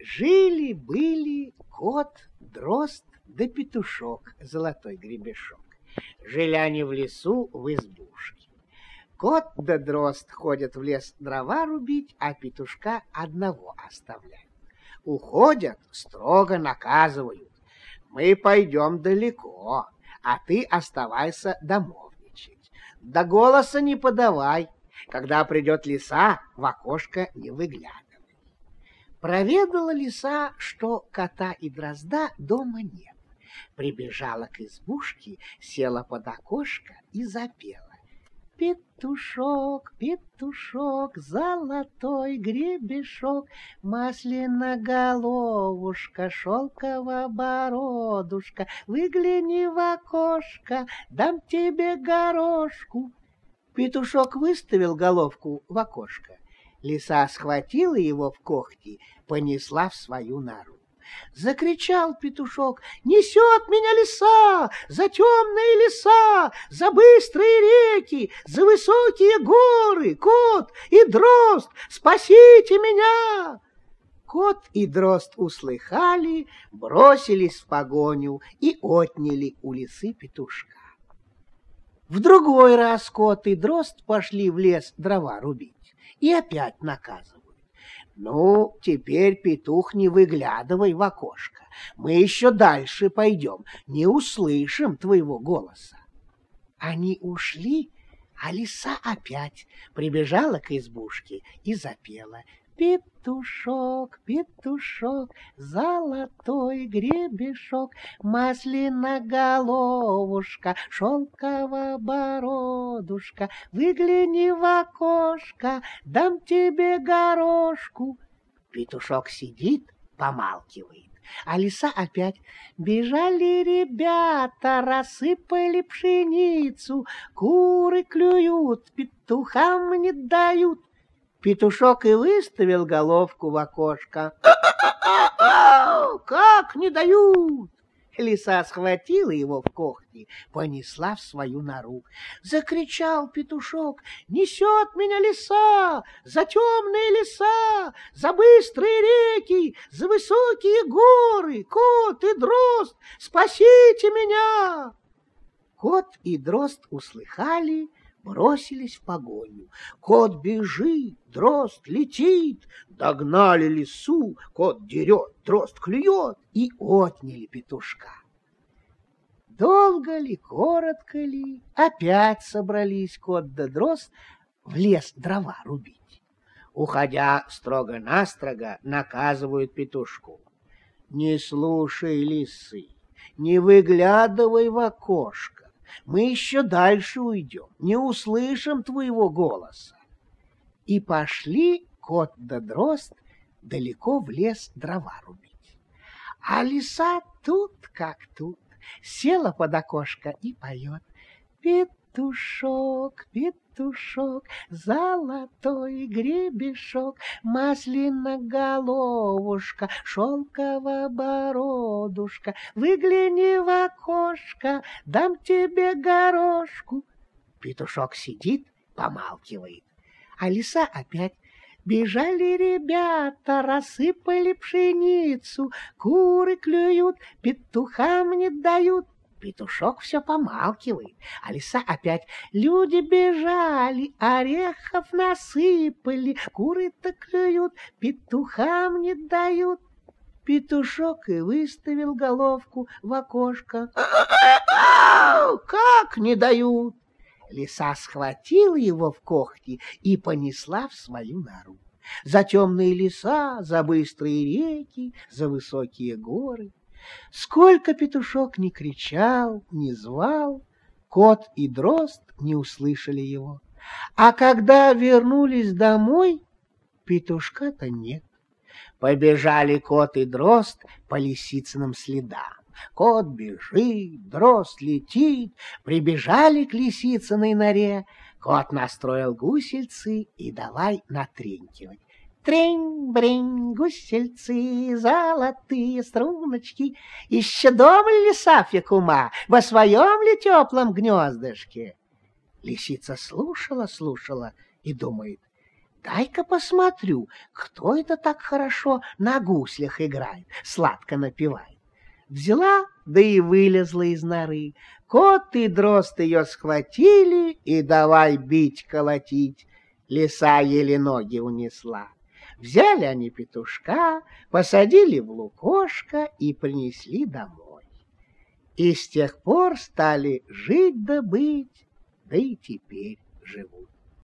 Жили-были кот, дрозд да петушок, золотой гребешок. Жили они в лесу в избушке. Кот да дрозд ходят в лес дрова рубить, а петушка одного оставляют. Уходят, строго наказывают. Мы пойдем далеко, а ты оставайся домовничать. До голоса не подавай. Когда придет лиса, в окошко не выглядывай. Проведала лиса, что кота и дрозда дома нет. Прибежала к избушке, села под окошко и запела. Петушок, петушок, золотой гребешок, масляноголовушка, шелково-бородушка, выгляни в окошко, дам тебе горошку. Петушок выставил головку в окошко. Лиса схватила его в когти, понесла в свою нору. Закричал петушок: «Несет меня лиса, за темные леса, за быстрые реки, за высокие горы! Кот и дрозд, спасите меня!» Кот и дрозд услыхали, бросились в погоню и отняли у лисы петушка. В другой раз кот и дрозд пошли в лес дрова рубить и опять наказывают. «Ну, теперь, петух, не выглядывай в окошко. Мы еще дальше пойдем, не услышим твоего голоса». Они ушли, а лиса опять прибежала к избушке и запела. Петушок, петушок, золотой гребешок, масляноголовушка, шелково-бородушка, выгляни в окошко, дам тебе горошку. Петушок сидит, помалкивает, а лиса опять. Бежали ребята, рассыпали пшеницу, куры клюют, петухам не дают. Петушок и выставил головку в окошко. «Как не дают!» Лиса схватила его в когти, понесла в свою нору. Закричал петушок: «Несет меня лиса, за темные леса, за быстрые реки, за высокие горы! Кот и дрозд, спасите меня!» Кот и дрозд услыхали, бросились в погоню. Кот бежит, дрозд летит. Догнали лису, кот дерет, дрозд клюет, и отняли петушка. Долго ли, коротко ли, опять собрались кот да дрозд в лес дрова рубить. Уходя строго-настрого, наказывают петушку: «Не слушай лисы, не выглядывай в окошко. Мы еще дальше уйдем, не услышим твоего голоса». И пошли кот да дрозд далеко в лес дрова рубить. А лиса тут как тут, села под окошко и поет. Петушок, петушок, золотой гребешок, масляноголовушка, шелково-бородушка, выгляни в окошко, дам тебе горошку. Петушок сидит, помалкивает, а лиса опять. Бежали ребята, рассыпали пшеницу, куры клюют, петухам не дают. Петушок все помалкивает, а лиса опять. Люди бежали, орехов насыпали, куры-то клюют, петухам не дают. Петушок и выставил головку в окошко. Как не дают? Лиса схватила его в когти и понесла в свою нору. За темные леса, за быстрые реки, за высокие горы. Сколько петушок ни кричал, ни звал, кот и дрозд не услышали его. А когда вернулись домой, петушка-то нет. Побежали кот и дрозд по лисицыным следам. Кот бежит, дрозд летит, прибежали к лисицыной норе. Кот настроил гусельцы и давай натренькивать. Трень-брень, гусельцы, золотые струночки. Еще дома ли лиса Фекума, во своем ли теплом гнездышке? Лисица слушала и думает: дай-ка посмотрю, кто это так хорошо на гуслях играет, сладко напевает. Взяла, да и вылезла из норы. Кот и дрозд ее схватили и давай бить, колотить. Лиса еле ноги унесла. Взяли они петушка, посадили в лукошко и принесли домой. И с тех пор стали жить да быть, да и теперь живут.